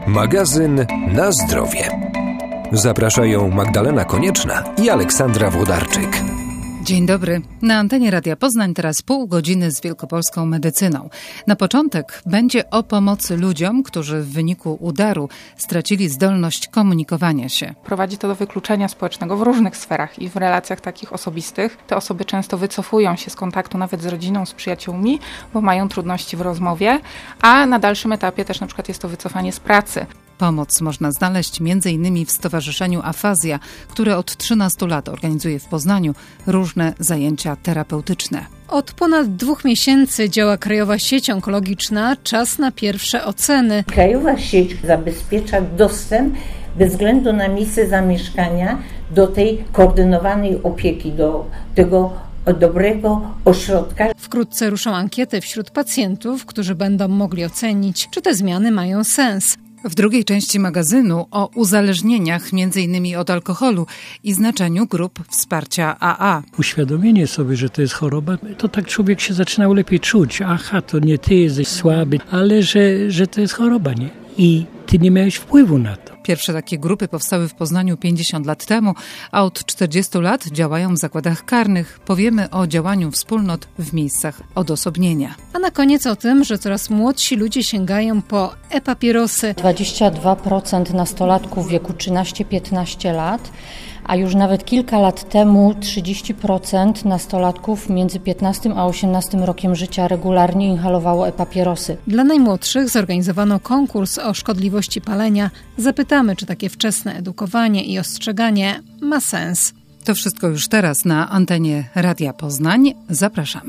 Magazyn Na zdrowie. Zapraszają Magdalena Konieczna i Aleksandra Włodarczyk. Dzień dobry. Na antenie Radia Poznań teraz pół godziny z wielkopolską medycyną. Na początek będzie o pomocy ludziom, którzy w wyniku udaru stracili zdolność komunikowania się. Prowadzi to do wykluczenia społecznego w różnych sferach i w relacjach takich osobistych. Te osoby często wycofują się z kontaktu nawet z rodziną, z przyjaciółmi, bo mają trudności w rozmowie, a na dalszym etapie też na przykład jest to wycofanie z pracy. Pomoc można znaleźć m.in. w Stowarzyszeniu Afazja, które od 13 lat organizuje w Poznaniu różne zajęcia terapeutyczne. Od ponad 2 miesięcy działa Krajowa Sieć Onkologiczna. Czas na pierwsze oceny. Krajowa sieć zabezpiecza dostęp bez względu na miejsce zamieszkania do tej koordynowanej opieki, do tego dobrego ośrodka. Wkrótce ruszą ankiety wśród pacjentów, którzy będą mogli ocenić, czy te zmiany mają sens. W drugiej części magazynu o uzależnieniach, m.in. od alkoholu i znaczeniu grup wsparcia AA. Uświadomienie sobie, że to jest choroba, to tak człowiek się zaczynał lepiej czuć. Aha, to nie ty jesteś słaby, ale że to jest choroba, nie? I ty nie miałeś wpływu na to. Pierwsze takie grupy powstały w Poznaniu 50 lat temu, a od 40 lat działają w zakładach karnych. Powiemy o działaniu wspólnot w miejscach odosobnienia. A na koniec o tym, że coraz młodsi ludzie sięgają po e-papierosy. 22% nastolatków w wieku 13-15 lat, a już nawet kilka lat temu 30% nastolatków między 15 a 18 rokiem życia regularnie inhalowało e-papierosy. Dla najmłodszych zorganizowano konkurs o szkodliwości palenia. Zapytamy, czy takie wczesne edukowanie i ostrzeganie ma sens. To wszystko już teraz na antenie Radia Poznań. Zapraszamy.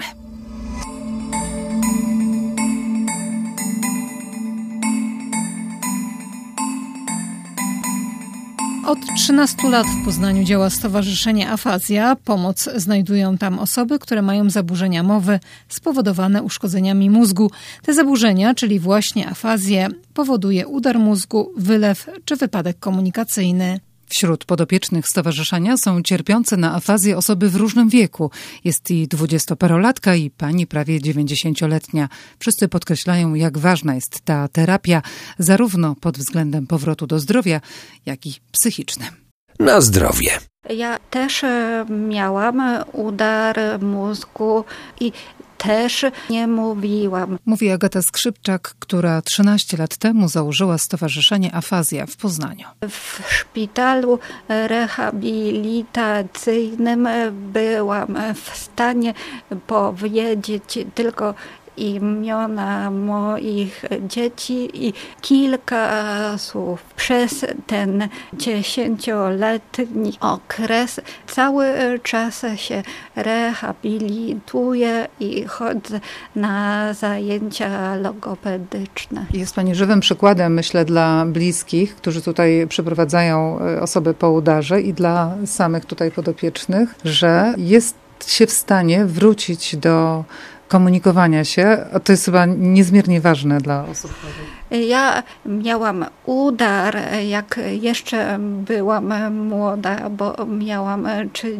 Od 13 lat w Poznaniu działa Stowarzyszenie Afazja. Pomoc znajdują tam osoby, które mają zaburzenia mowy spowodowane uszkodzeniami mózgu. Te zaburzenia, czyli właśnie afazję, powoduje udar mózgu, wylew czy wypadek komunikacyjny. Wśród podopiecznych stowarzyszenia są cierpiące na afazję osoby w różnym wieku. Jest i 20-parolatka i pani prawie 90-letnia. Wszyscy podkreślają, jak ważna jest ta terapia, zarówno pod względem powrotu do zdrowia, jak i psychicznym. Na zdrowie. Ja też miałam udar mózgu i też nie mówiłam. Mówi Agata Skrzypczak, która 13 lat temu założyła Stowarzyszenie Afazja w Poznaniu. W szpitalu rehabilitacyjnym byłam w stanie powiedzieć tylko imiona moich dzieci i kilka słów. Przez ten 10-letni okres cały czas się rehabilituję i chodzę na zajęcia logopedyczne. Jest pani żywym przykładem, myślę, dla bliskich, którzy tutaj przeprowadzają osoby po udarze i dla samych tutaj podopiecznych, że jest się w stanie wrócić do komunikowania się, a to jest chyba niezmiernie ważne dla osób chorych. Ja miałam udar, jak jeszcze byłam młoda, bo miałam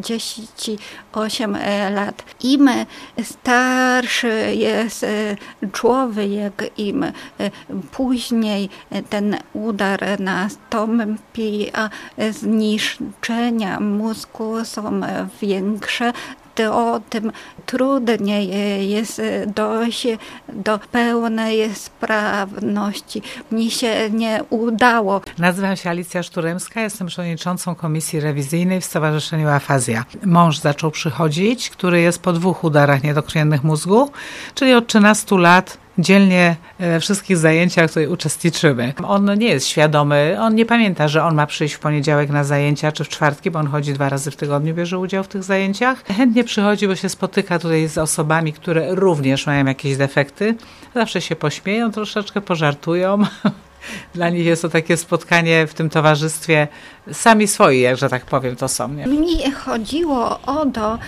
38 lat. Im starszy jest człowiek, im później ten udar nastąpi, a zniszczenia mózgu są większe, to tym trudniej jest dojść do pełnej sprawności. Mi się nie udało. Nazywam się Alicja Szturemska, jestem przewodniczącą Komisji Rewizyjnej w Stowarzyszeniu Afazja. Mąż zaczął przychodzić, który jest po 2 udarach niedokrwiennych mózgu, czyli od 13 lat dzielnie we wszystkich zajęciach, w których uczestniczymy. On nie jest świadomy, on nie pamięta, że on ma przyjść w poniedziałek na zajęcia czy w czwartki, bo on chodzi 2 razy w tygodniu, bierze udział w tych zajęciach. Chętnie przychodzi, bo się spotyka tutaj z osobami, które również mają jakieś defekty. Zawsze się pośmieją, troszeczkę pożartują. Dla nich jest to takie spotkanie w tym towarzystwie. Sami swoi, że tak powiem, to są. Nie? Mi chodziło o to,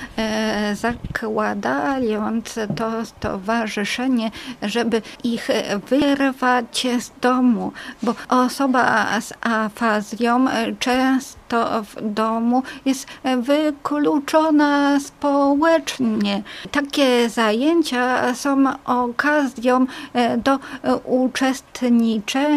zakładając to stowarzyszenie, żeby ich wyrwać z domu, bo osoba z afazją często w domu jest wykluczona społecznie. Takie zajęcia są okazją do uczestniczenia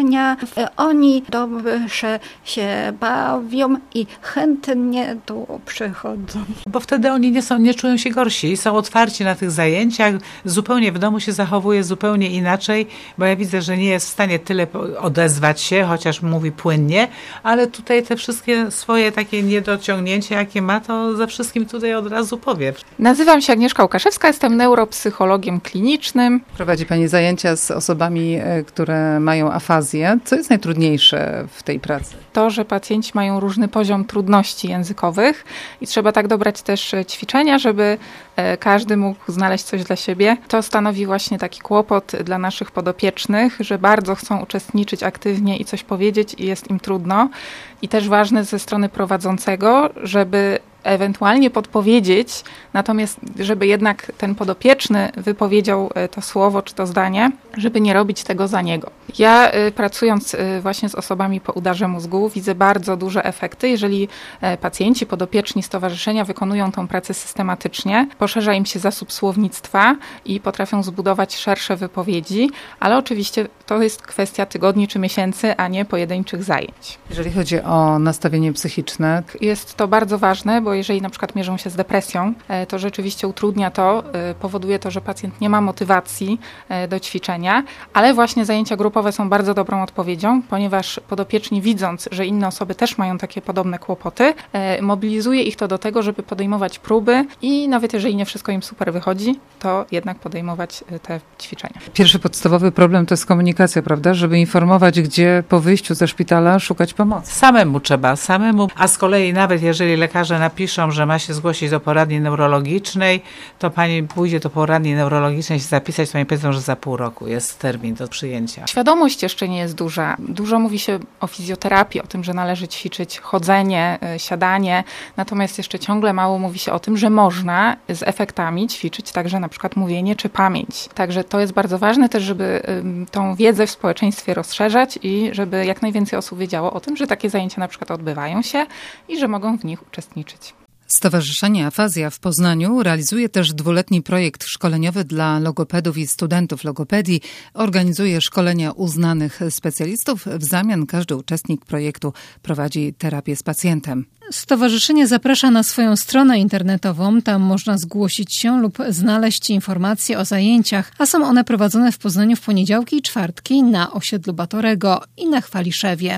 ćwiczenia. Oni dobrze się bawią i chętnie tu przychodzą. Bo wtedy oni nie czują się gorsi, są otwarci na tych zajęciach, zupełnie w domu się zachowuje zupełnie inaczej, bo ja widzę, że nie jest w stanie tyle odezwać się, chociaż mówi płynnie, ale tutaj te wszystkie swoje takie niedociągnięcia, jakie ma, to ze wszystkim tutaj od razu powie. Nazywam się Agnieszka Łukaszewska, jestem neuropsychologiem klinicznym. Prowadzi Pani zajęcia z osobami, które mają afazję. Co jest najtrudniejsze w tej pracy? To, że pacjenci mają różny poziom trudności językowych i trzeba tak dobrać też ćwiczenia, żeby każdy mógł znaleźć coś dla siebie. To stanowi właśnie taki kłopot dla naszych podopiecznych, że bardzo chcą uczestniczyć aktywnie i coś powiedzieć i jest im trudno. I też ważne ze strony prowadzącego, żeby ewentualnie podpowiedzieć, natomiast żeby jednak ten podopieczny wypowiedział to słowo czy to zdanie, żeby nie robić tego za niego. Ja pracując właśnie z osobami po udarze mózgu widzę bardzo duże efekty, jeżeli pacjenci, podopieczni stowarzyszenia wykonują tą pracę systematycznie, poszerza im się zasób słownictwa i potrafią zbudować szersze wypowiedzi, ale oczywiście to jest kwestia tygodni czy miesięcy, a nie pojedynczych zajęć. Jeżeli chodzi o nastawienie psychiczne, jest to bardzo ważne, bo jeżeli na przykład mierzą się z depresją, to rzeczywiście utrudnia to, powoduje to, że pacjent nie ma motywacji do ćwiczenia, ale właśnie zajęcia grupowe są bardzo dobrą odpowiedzią, ponieważ podopieczni, widząc, że inne osoby też mają takie podobne kłopoty, mobilizuje ich to do tego, żeby podejmować próby i nawet jeżeli nie wszystko im super wychodzi, to jednak podejmować te ćwiczenia. Pierwszy podstawowy problem to jest komunikacja, prawda? Żeby informować, gdzie po wyjściu ze szpitala szukać pomocy. Samemu trzeba, a z kolei nawet jeżeli lekarze napiszą, że ma się zgłosić do poradni neurologicznej, to pani pójdzie do poradni neurologicznej się zapisać, to pani powiedzą, że za pół roku jest termin do przyjęcia. Świadomość jeszcze nie jest duża. Dużo mówi się o fizjoterapii, o tym, że należy ćwiczyć chodzenie, siadanie, natomiast jeszcze ciągle mało mówi się o tym, że można z efektami ćwiczyć także na przykład mówienie czy pamięć. Także to jest bardzo ważne też, żeby tą wiedzę w społeczeństwie rozszerzać i żeby jak najwięcej osób wiedziało o tym, że takie zajęcia na przykład odbywają się i że mogą w nich uczestniczyć. Stowarzyszenie Afazja w Poznaniu realizuje też 2-letni projekt szkoleniowy dla logopedów i studentów logopedii. Organizuje szkolenia uznanych specjalistów. W zamian każdy uczestnik projektu prowadzi terapię z pacjentem. Stowarzyszenie zaprasza na swoją stronę internetową. Tam można zgłosić się lub znaleźć informacje o zajęciach, a są one prowadzone w Poznaniu w poniedziałki i czwartki na osiedlu Batorego i na Chwaliszewie.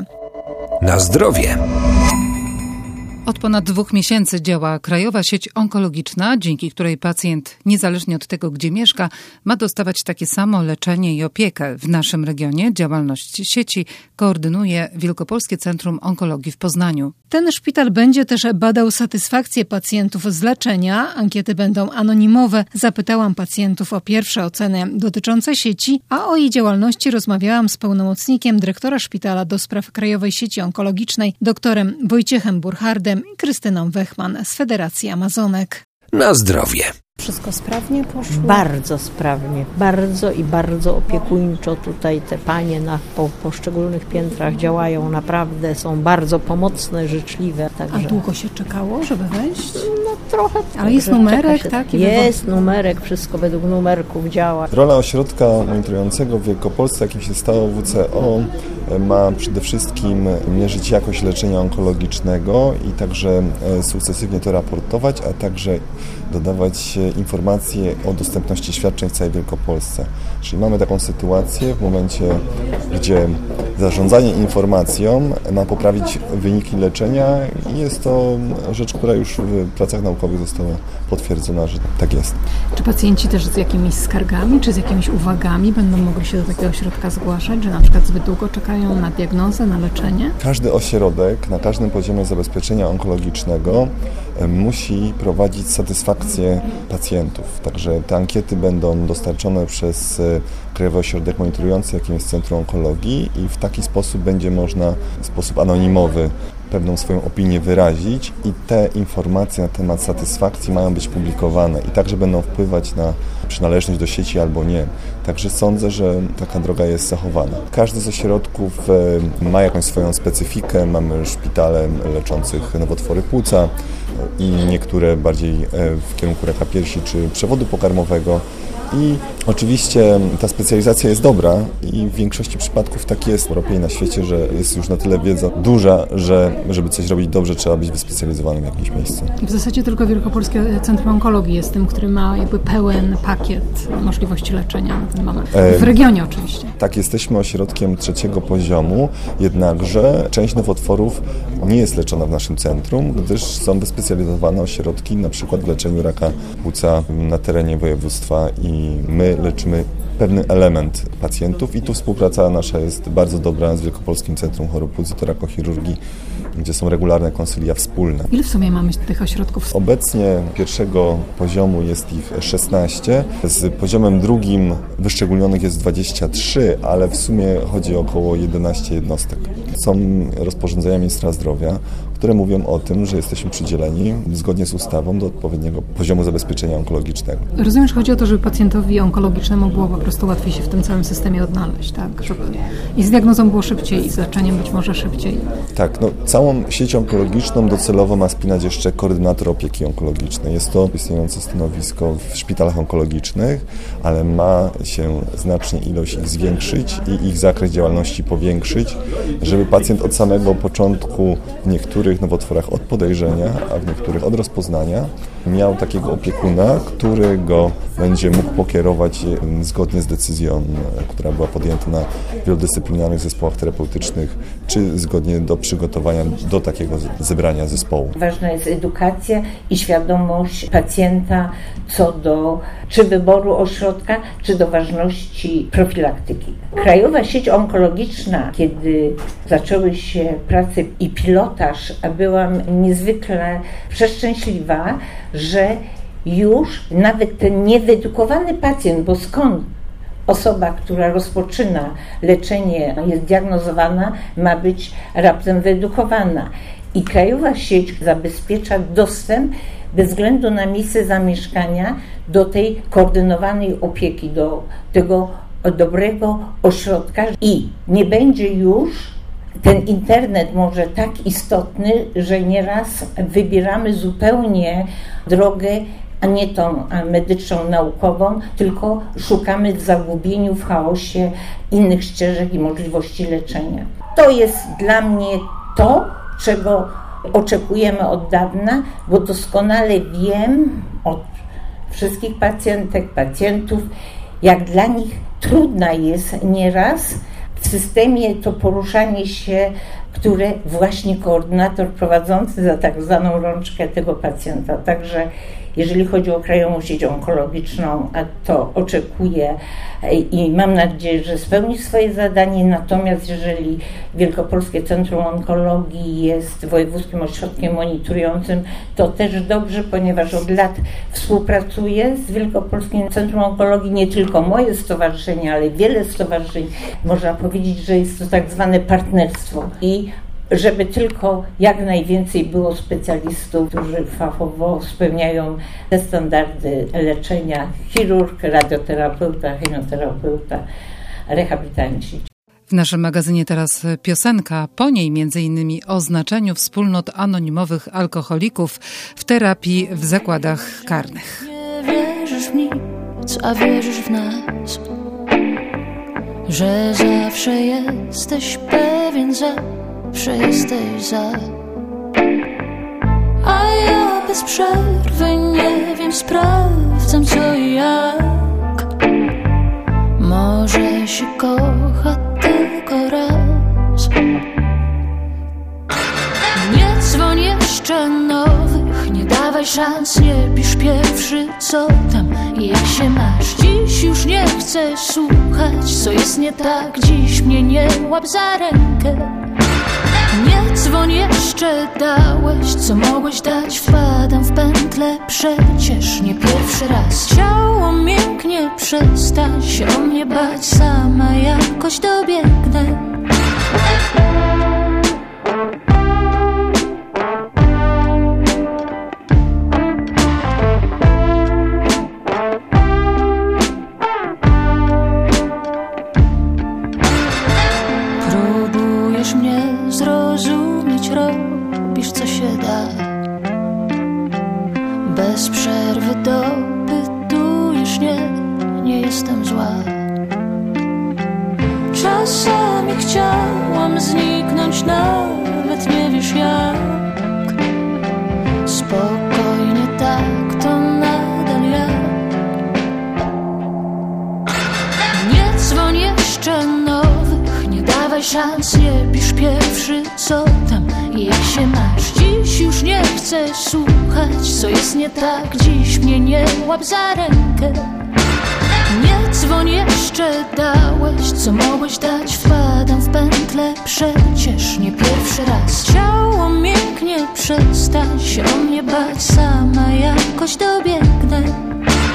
Na zdrowie. Od ponad 2 miesięcy działa Krajowa Sieć Onkologiczna, dzięki której pacjent, niezależnie od tego, gdzie mieszka, ma dostawać takie samo leczenie i opiekę. W naszym regionie działalność sieci koordynuje Wielkopolskie Centrum Onkologii w Poznaniu. Ten szpital będzie też badał satysfakcję pacjentów z leczenia. Ankiety będą anonimowe. Zapytałam pacjentów o pierwsze oceny dotyczące sieci, a o jej działalności rozmawiałam z pełnomocnikiem dyrektora szpitala do spraw Krajowej Sieci Onkologicznej, doktorem Wojciechem Burchardem i Krystyną Wechman z Federacji Amazonek. Na zdrowie. Wszystko sprawnie poszło? Bardzo sprawnie, bardzo opiekuńczo tutaj te panie na poszczególnych piętrach działają, naprawdę są bardzo pomocne, życzliwe. Także... A długo się czekało, żeby wejść? No trochę. Ale jest numerek, tak? Jest numerek, wszystko według numerków działa. Rola ośrodka monitorującego w Wielkopolsce, jakim się stało WCO, ma przede wszystkim mierzyć jakość leczenia onkologicznego i także sukcesywnie to raportować, a także dodawać informacje o dostępności świadczeń w całej Wielkopolsce. Czyli mamy taką sytuację w momencie, gdzie zarządzanie informacją ma poprawić wyniki leczenia i jest to rzecz, która już w pracach naukowych została potwierdzona, że tak jest. Czy pacjenci też z jakimiś skargami, czy z jakimiś uwagami będą mogli się do takiego ośrodka zgłaszać, że na przykład zbyt długo czekają na diagnozę, na leczenie? Każdy ośrodek na każdym poziomie zabezpieczenia onkologicznego musi prowadzić satysfakcję pacjentów. Także te ankiety będą dostarczone przez Krajowy Ośrodek Monitorujący, jakim jest Centrum Onkologii, i w taki sposób będzie można w sposób anonimowy pewną swoją opinię wyrazić i te informacje na temat satysfakcji mają być publikowane i także będą wpływać na przynależność do sieci albo nie. Także sądzę, że taka droga jest zachowana. Każdy z ośrodków ma jakąś swoją specyfikę. Mamy szpitale leczących nowotwory płuca i niektóre bardziej w kierunku raka piersi czy przewodu pokarmowego. I oczywiście ta specjalizacja jest dobra i w większości przypadków tak jest w Europie i na świecie, że jest już na tyle wiedza duża, że żeby coś robić dobrze, trzeba być wyspecjalizowanym w jakimś miejscu. W zasadzie tylko Wielkopolskie Centrum Onkologii jest tym, który ma jakby pełen pakiet możliwości leczenia na ten moment. W regionie oczywiście. Tak, jesteśmy ośrodkiem 3. poziomu, jednakże część nowotworów nie jest leczona w naszym centrum, gdyż są wyspecjalizowane ośrodki na przykład w leczeniu raka płuca na terenie województwa i my leczymy pewny element pacjentów i tu współpraca nasza jest bardzo dobra z Wielkopolskim Centrum Chorób Płuc i Torakochirurgii, gdzie są regularne konsylia wspólne. Ile w sumie mamy tych ośrodków? Obecnie 1. poziomu jest ich 16, z poziomem 2 wyszczególnionych jest 23, ale w sumie chodzi o około 11 jednostek. Są rozporządzenia Ministra Zdrowia, które mówią o tym, że jesteśmy przydzieleni zgodnie z ustawą do odpowiedniego poziomu zabezpieczenia onkologicznego. Rozumiem, że chodzi o to, żeby pacjentowi onkologicznemu było po prostu łatwiej się w tym całym systemie odnaleźć, tak? Żeby i z diagnozą było szybciej, i z leczeniem być może szybciej. Tak, całą sieć onkologiczną docelowo ma spinać jeszcze koordynator opieki onkologicznej. Jest to istniejące stanowisko w szpitalach onkologicznych, ale ma się znacznie ilość ich zwiększyć i ich zakres działalności powiększyć, żeby pacjent od samego początku w niektórych nowotworach od podejrzenia, a w niektórych od rozpoznania miał takiego opiekuna, który go będzie mógł pokierować zgodnie z decyzją, która była podjęta na wielodyscyplinarnych zespołach terapeutycznych, czy zgodnie do przygotowania do takiego zebrania zespołu. Ważna jest edukacja i świadomość pacjenta co do czy wyboru ośrodka, czy do ważności profilaktyki. Krajowa sieć onkologiczna, kiedy zaczęły się prace i pilotaż, byłam niezwykle przeszczęśliwa, że już nawet ten niewyedukowany pacjent, bo skąd osoba, która rozpoczyna leczenie, jest diagnozowana, ma być raptem wyedukowana. I krajowa sieć zabezpiecza dostęp bez względu na miejsce zamieszkania do tej koordynowanej opieki, do tego dobrego ośrodka i nie będzie już ten internet może tak istotny, że nieraz wybieramy zupełnie drogę, a nie tą medyczną, naukową, tylko szukamy w zagubieniu, w chaosie innych ścieżek i możliwości leczenia. To jest dla mnie to, czego oczekujemy od dawna, bo doskonale wiem od wszystkich pacjentek, pacjentów, jak dla nich trudna jest nieraz w systemie to poruszanie się, które właśnie koordynator prowadzący za tak zwaną rączkę tego pacjenta. Także jeżeli chodzi o krajową sieć onkologiczną, a to oczekuję i mam nadzieję, że spełni swoje zadanie. Natomiast jeżeli Wielkopolskie Centrum Onkologii jest wojewódzkim ośrodkiem monitorującym, to też dobrze, ponieważ od lat współpracuję z Wielkopolskim Centrum Onkologii, nie tylko moje stowarzyszenie, ale wiele stowarzyszeń. Można powiedzieć, że jest to tak zwane partnerstwo i żeby tylko jak najwięcej było specjalistów, którzy fachowo spełniają te standardy leczenia, chirurg, radioterapeuta, chemioterapeuta, rehabilitanci. W naszym magazynie teraz piosenka, po niej m.in. o znaczeniu wspólnot anonimowych alkoholików w terapii w zakładach karnych. Nie wierzysz w nic, a wierzysz w nas, że zawsze jesteś pewien, zawsze jesteś za. A ja bez przerwy nie wiem, sprawdzam co i jak. Może się kocha tylko raz. Nie dzwoń jeszcze nowych, nie dawaj szans, nie pisz pierwszy co tam i jak się masz. Dziś już nie chcę słuchać, co jest nie tak, dziś mnie nie łap za rękę. Nie dzwoń jeszcze, dałeś co mogłeś dać, wpadam w pętlę, przecież nie pierwszy raz. Ciało mięknie, przestań się o mnie bać, sama jakoś dobiegnę. Próbujesz mnie zrozumieć, robisz co się da. Bez przerwy dopytujesz, nie jestem zła. Czasami chciałam zniknąć, nawet nie wiesz jak. Spokojnie tak, to nadal ja. Nie dzwoń jeszcze nowych, nie dawaj szans, nie pisz pierwszy, co tam i jak się masz. Dziś już nie chcę słuchać, co jest nie tak, dziś mnie nie łap za rękę. Nie dzwoń jeszcze, dałeś, co mogłeś dać, wpadam w pętlę, przecież nie pierwszy raz. Ciało mięknie, przestań się o mnie bać, sama jakoś dobiegnę.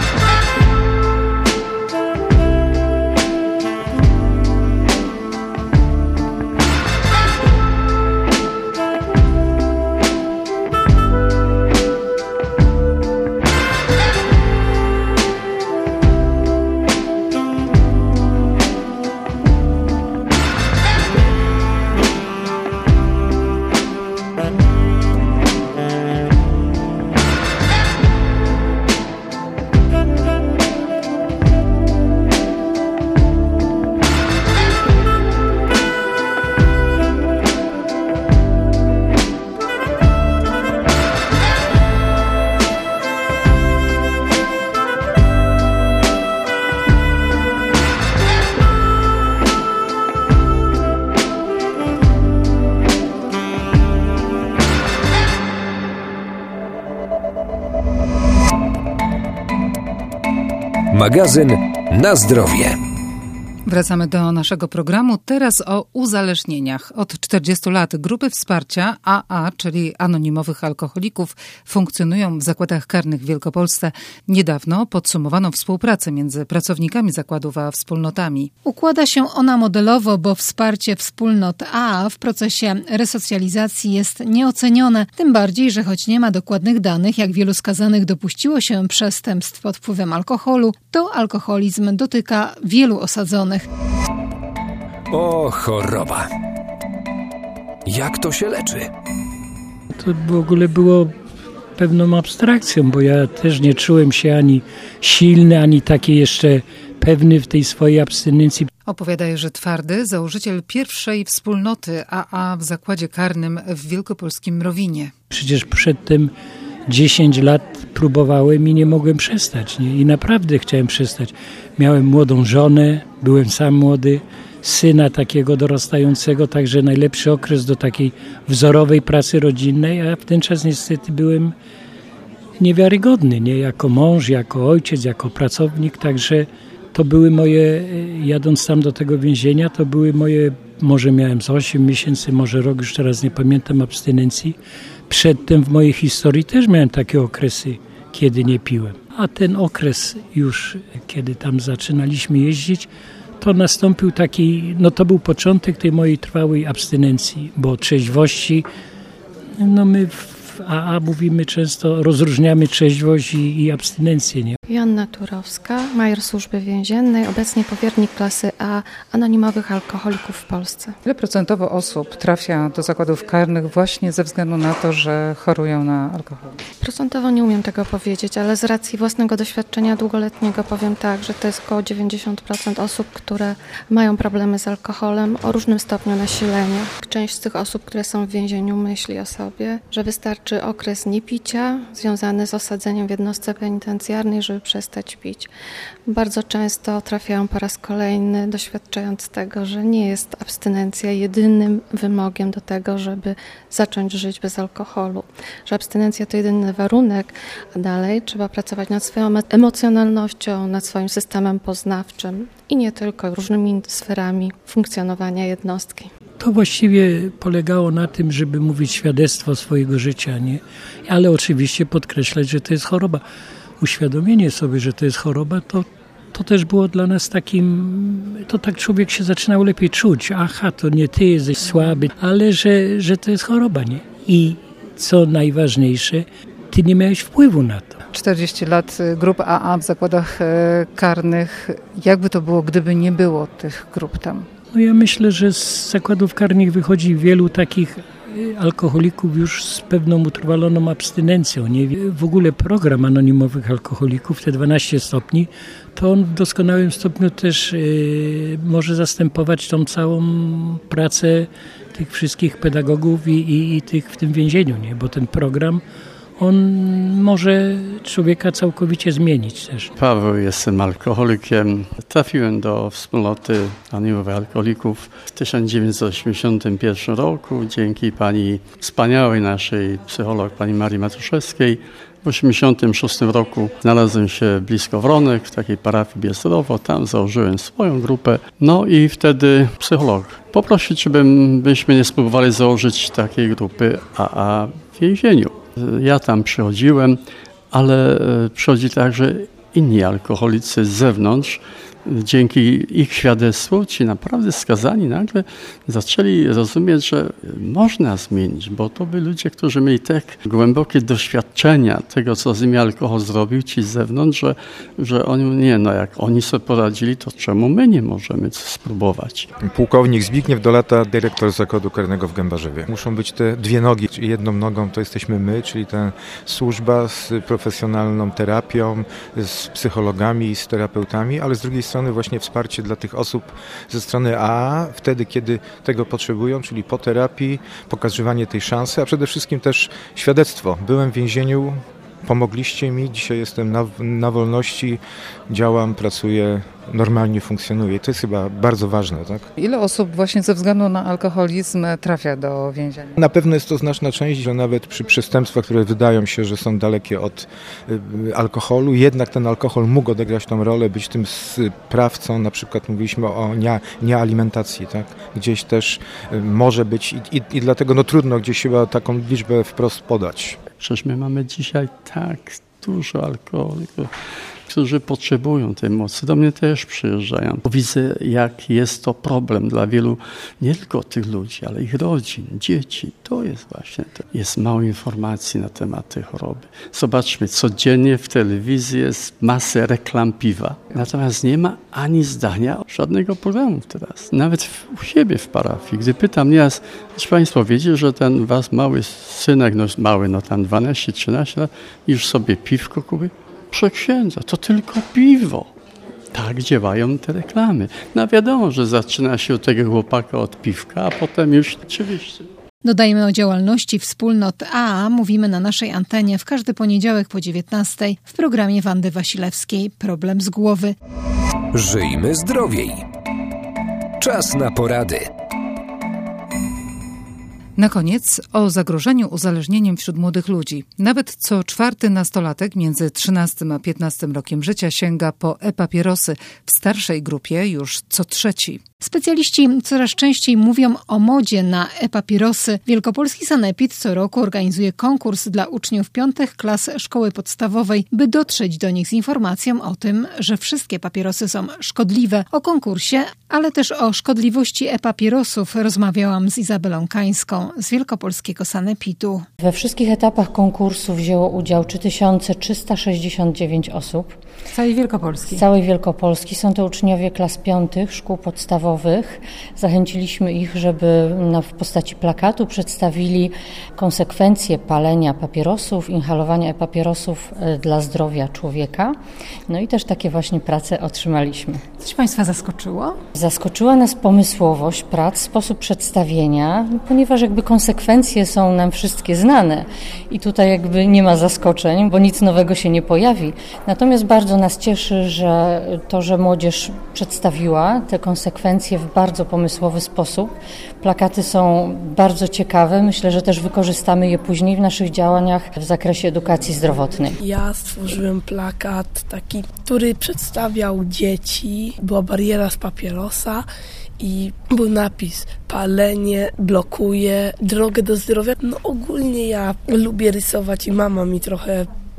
Magazyn Na zdrowie. Wracamy do naszego programu. Teraz o uzależnieniach. Od 40 lat grupy wsparcia AA, czyli anonimowych alkoholików, funkcjonują w zakładach karnych w Wielkopolsce. Niedawno podsumowano współpracę między pracownikami zakładów a wspólnotami. Układa się ona modelowo, bo wsparcie wspólnot AA w procesie resocjalizacji jest nieocenione. Tym bardziej, że choć nie ma dokładnych danych, jak wielu skazanych dopuściło się przestępstw pod wpływem alkoholu, to alkoholizm dotyka wielu osadzonych. O, choroba. Jak to się leczy? To w ogóle było pewną abstrakcją, bo ja też nie czułem się ani silny, ani taki jeszcze pewny w tej swojej abstynencji. Opowiada Jerzy Twardy, założyciel pierwszej wspólnoty AA w zakładzie karnym w wielkopolskim Mrowinie. Przecież przedtem 10 lat próbowałem i nie mogłem przestać. Nie? I naprawdę chciałem przestać. Miałem młodą żonę, byłem sam młody, syna takiego dorastającego, także najlepszy okres do takiej wzorowej pracy rodzinnej, a w ten czas niestety byłem niewiarygodny, nie? Jako mąż, jako ojciec, jako pracownik, także to były moje, jadąc tam do tego więzienia, to były moje, może miałem z 8 miesięcy, może rok, już teraz nie pamiętam, abstynencji. Przedtem w mojej historii też miałem takie okresy, kiedy nie piłem. A ten okres już, kiedy tam zaczynaliśmy jeździć, to nastąpił taki, no to był początek tej mojej trwałej abstynencji, bo trzeźwości, no my w AA mówimy często, rozróżniamy trzeźwość i abstynencję, nie? Joanna Turowska, major służby więziennej, obecnie powiernik klasy A anonimowych alkoholików w Polsce. Ile procentowo osób trafia do zakładów karnych właśnie ze względu na to, że chorują na alkohol? Procentowo nie umiem tego powiedzieć, ale z racji własnego doświadczenia długoletniego powiem tak, że to jest około 90% osób, które mają problemy z alkoholem o różnym stopniu nasilenia. Część z tych osób, które są w więzieniu, myśli o sobie, że wystarczy okres niepicia związany z osadzeniem w jednostce penitencjarnej, żeby przestać pić. Bardzo często trafiają po raz kolejny, doświadczając tego, że nie jest abstynencja jedynym wymogiem do tego, żeby zacząć żyć bez alkoholu. Że abstynencja to jedyny warunek, a dalej trzeba pracować nad swoją emocjonalnością, nad swoim systemem poznawczym i nie tylko, różnymi sferami funkcjonowania jednostki. To właściwie polegało na tym, żeby mówić świadectwo swojego życia, nie? Ale oczywiście podkreślać, że to jest choroba. Uświadomienie sobie, że to jest choroba, to też było dla nas takim, to tak człowiek się zaczynał lepiej czuć. Aha, to nie ty jesteś słaby, ale że to jest choroba, nie? I co najważniejsze, ty nie miałeś wpływu na to. 40 lat grup AA w zakładach karnych. Jakby to było, gdyby nie było tych grup tam? No ja myślę, że z zakładów karnych wychodzi wielu takich alkoholików już z pewną utrwaloną abstynencją. Nie? W ogóle program anonimowych alkoholików, te 12 stopni, to on w doskonałym stopniu też może zastępować tą całą pracę tych wszystkich pedagogów i tych w tym więzieniu, nie? Bo ten program on może człowieka całkowicie zmienić też. Paweł, jestem alkoholikiem. Trafiłem do wspólnoty anonimowych alkoholików w 1981 roku dzięki pani wspaniałej naszej psycholog, pani Marii Matuszewskiej. W 1986 roku znalazłem się blisko Wronek, w takiej parafii Biestrowo. Tam założyłem swoją grupę. No i wtedy psycholog poprosił, byśmy nie spróbowali założyć takiej grupy AA w więzieniu. Ja tam przychodziłem, ale przychodzi także inni alkoholicy z zewnątrz. Dzięki ich świadectwu ci naprawdę skazani nagle zaczęli rozumieć, że można zmienić, bo to byli ludzie, którzy mieli tak głębokie doświadczenia tego, co z nimi alkohol zrobił ci z zewnątrz, że oni jak oni sobie poradzili, to czemu my nie możemy spróbować? Pułkownik Zbigniew Dolata, dyrektor zakładu karnego w Gębarzewie. Muszą być te dwie nogi, czyli jedną nogą to jesteśmy my, czyli ta służba z profesjonalną terapią, z psychologami, z terapeutami, ale z drugiej strony właśnie wsparcie dla tych osób ze strony AA, wtedy kiedy tego potrzebują, czyli po terapii, pokazywanie tej szansy, a przede wszystkim też świadectwo. Byłem w więzieniu, pomogliście mi, dzisiaj jestem na wolności, działam, pracuję, normalnie funkcjonuję. To jest chyba bardzo ważne, tak? Ile osób właśnie ze względu na alkoholizm trafia do więzienia? Na pewno jest to znaczna część, że nawet przy przestępstwach, które wydają się, że są dalekie od alkoholu, jednak ten alkohol mógł odegrać tą rolę, być tym sprawcą, na przykład mówiliśmy o niealimentacji, tak? Gdzieś też może być i dlatego trudno gdzieś chyba taką liczbę wprost podać. Przecież my mamy dzisiaj tak dużo alkoholików, którzy potrzebują tej mocy. Do mnie też przyjeżdżają. Widzę, jak jest to problem dla wielu, nie tylko tych ludzi, ale ich rodzin, dzieci. To jest właśnie to. Jest mało informacji na temat tej choroby. Zobaczmy, codziennie w telewizji jest masę reklam piwa. Natomiast nie ma ani zdania żadnego programu teraz. Nawet u siebie w parafii. Gdy pytam nieraz, czy państwo wiecie, że ten wasz mały synek, tam 12-13 lat, już sobie piwko kupi? Przeksiędza, to tylko piwo. Tak działają te reklamy. No wiadomo, że zaczyna się od tego chłopaka od piwka, a potem już oczywiście. Dodajmy, o działalności wspólnot AA mówimy na naszej antenie w każdy poniedziałek po 19:00 w programie Wandy Wasilewskiej Problem z głowy. Żyjmy zdrowiej. Czas na porady. Na koniec o zagrożeniu uzależnieniem wśród młodych ludzi. Nawet co czwarty nastolatek między 13 a 15 rokiem życia sięga po e-papierosy. W starszej grupie już co trzeci. Specjaliści coraz częściej mówią o modzie na e-papierosy. Wielkopolski Sanepid co roku organizuje konkurs dla uczniów 5. klas szkoły podstawowej, by dotrzeć do nich z informacją o tym, że wszystkie papierosy są szkodliwe. O konkursie, ale też o szkodliwości e-papierosów rozmawiałam z Izabelą Kańską z Wielkopolskiego Sanepidu. We wszystkich etapach konkursu wzięło udział 3369 osób. Z całej Wielkopolski? Z całej Wielkopolski. Są to uczniowie klas 5 szkół podstawowych. Zachęciliśmy ich, żeby w postaci plakatu przedstawili konsekwencje palenia papierosów, inhalowania papierosów dla zdrowia człowieka. No i też takie właśnie prace otrzymaliśmy. Coś Państwa zaskoczyło? Zaskoczyła nas pomysłowość prac, sposób przedstawienia, ponieważ konsekwencje są nam wszystkie znane i tutaj nie ma zaskoczeń, bo nic nowego się nie pojawi. Natomiast bardzo nas cieszy, że młodzież przedstawiła te konsekwencje w bardzo pomysłowy sposób. Plakaty są bardzo ciekawe. Myślę, że też wykorzystamy je później w naszych działaniach w zakresie edukacji zdrowotnej. Ja stworzyłem plakat taki, który przedstawiał dzieci. Była bariera z papierosa i był napis: palenie blokuje drogę do zdrowia. Ogólnie ja lubię rysować i mama mi trochę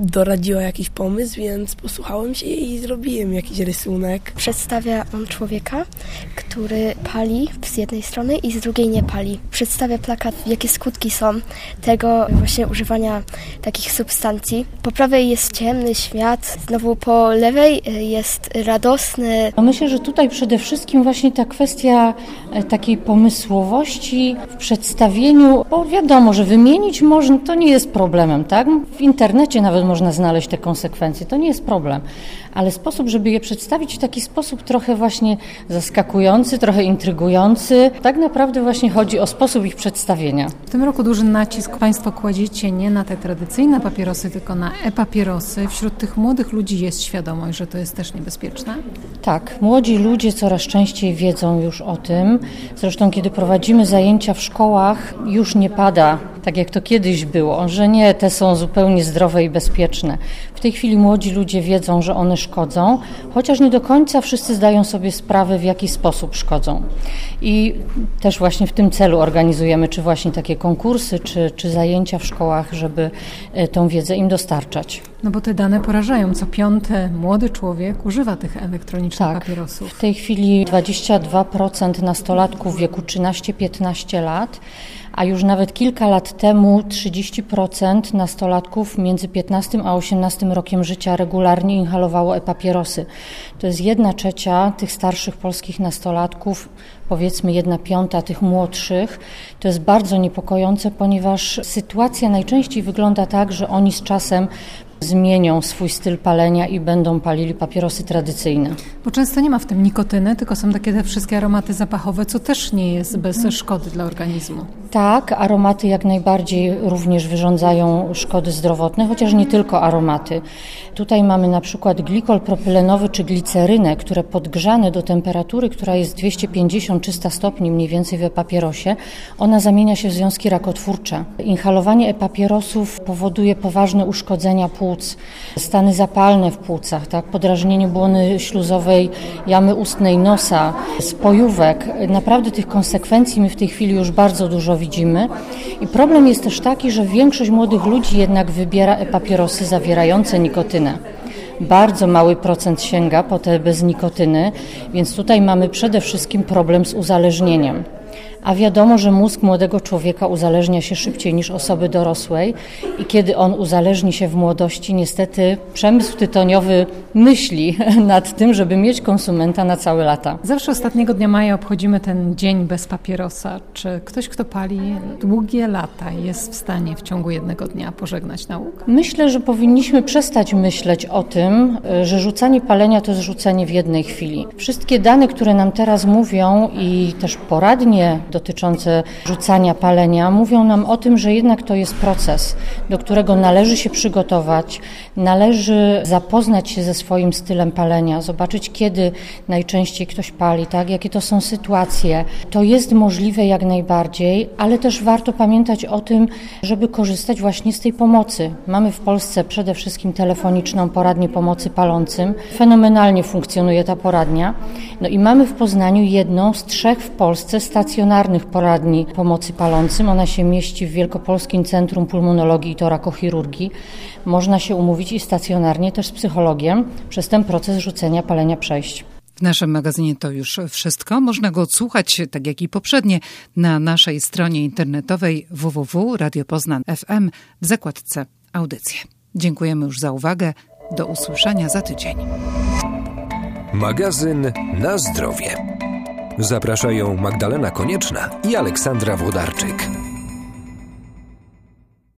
doradziła jakiś pomysł, więc posłuchałem się i zrobiłem jakiś rysunek. Przedstawia on człowieka, który pali z jednej strony i z drugiej nie pali. Przedstawia plakat, jakie skutki są tego właśnie używania takich substancji. Po prawej jest ciemny świat, znowu po lewej jest radosny. Myślę, że tutaj przede wszystkim właśnie ta kwestia takiej pomysłowości w przedstawieniu, bo wiadomo, że wymienić można, to nie jest problemem, tak? W internecie nawet można znaleźć te konsekwencje, to nie jest problem, ale sposób, żeby je przedstawić w taki sposób trochę właśnie zaskakujący, trochę intrygujący, tak naprawdę właśnie chodzi o sposób ich przedstawienia. W tym roku duży nacisk Państwo kładziecie nie na te tradycyjne papierosy, tylko na e-papierosy. Wśród tych młodych ludzi jest świadomość, że to jest też niebezpieczne? Tak, młodzi ludzie coraz częściej wiedzą już o tym. Zresztą kiedy prowadzimy zajęcia w szkołach, już nie pada, tak jak to kiedyś było, że nie, te są zupełnie zdrowe i bezpieczne. W tej chwili młodzi ludzie wiedzą, że one szkodzą, chociaż nie do końca wszyscy zdają sobie sprawę, w jaki sposób szkodzą. I też właśnie w tym celu organizujemy czy właśnie takie konkursy, czy zajęcia w szkołach, żeby tą wiedzę im dostarczać. No bo te dane porażają. Co 5. młody człowiek używa tych elektronicznych papierosów. W tej chwili 22% nastolatków w wieku 13-15 lat, a już nawet kilka lat temu 30% nastolatków między 15 a 18 rokiem życia regularnie inhalowało e-papierosy. To jest 1/3 tych starszych polskich nastolatków, powiedzmy 1/5 tych młodszych. To jest bardzo niepokojące, ponieważ sytuacja najczęściej wygląda tak, że oni z czasem zmienią swój styl palenia i będą palili papierosy tradycyjne. Bo często nie ma w tym nikotyny, tylko są takie te wszystkie aromaty zapachowe, co też nie jest bez szkody dla organizmu. Tak, aromaty jak najbardziej również wyrządzają szkody zdrowotne, chociaż nie tylko aromaty. Tutaj mamy na przykład glikol propylenowy czy glicerynę, które podgrzane do temperatury, która jest 250-300 stopni mniej więcej w e-papierosie, ona zamienia się w związki rakotwórcze. Inhalowanie e-papierosów powoduje poważne uszkodzenia płuc, stany zapalne w płucach, tak? Podrażnienie błony śluzowej, jamy ustnej, nosa, spojówek. Naprawdę tych konsekwencji my w tej chwili już bardzo dużo widzimy. I problem jest też taki, że większość młodych ludzi jednak wybiera e-papierosy zawierające nikotynę. Bardzo mały procent sięga po te bez nikotyny, więc tutaj mamy przede wszystkim problem z uzależnieniem. A wiadomo, że mózg młodego człowieka uzależnia się szybciej niż osoby dorosłej i kiedy on uzależni się w młodości, niestety przemysł tytoniowy myśli nad tym, żeby mieć konsumenta na całe lata. Zawsze ostatniego dnia maja obchodzimy ten dzień bez papierosa. Czy ktoś, kto pali długie lata, jest w stanie w ciągu jednego dnia pożegnać naukę? Myślę, że powinniśmy przestać myśleć o tym, że rzucanie palenia to jest rzucenie w jednej chwili. Wszystkie dane, które nam teraz mówią i też poradnie dotyczące rzucania palenia mówią nam o tym, że jednak to jest proces, do którego należy się przygotować, należy zapoznać się ze swoim stylem palenia, zobaczyć kiedy najczęściej ktoś pali, tak? Jakie to są sytuacje. To jest możliwe jak najbardziej, ale też warto pamiętać o tym, żeby korzystać właśnie z tej pomocy. Mamy w Polsce przede wszystkim telefoniczną poradnię pomocy palącym. Fenomenalnie funkcjonuje ta poradnia. No i mamy w Poznaniu jedną z 3 w Polsce stacjonarnych poradni pomocy palącym. Ona się mieści w Wielkopolskim Centrum Pulmonologii i Torakochirurgii. Można się umówić i stacjonarnie też z psychologiem przez ten proces rzucenia palenia przejść. W naszym magazynie to już wszystko. Można go odsłuchać, tak jak i poprzednie, na naszej stronie internetowej www.radiopoznań.fm w zakładce Audycje. Dziękujemy już za uwagę. Do usłyszenia za tydzień. Magazyn Na zdrowie. Zapraszają Magdalena Konieczna i Aleksandra Włodarczyk.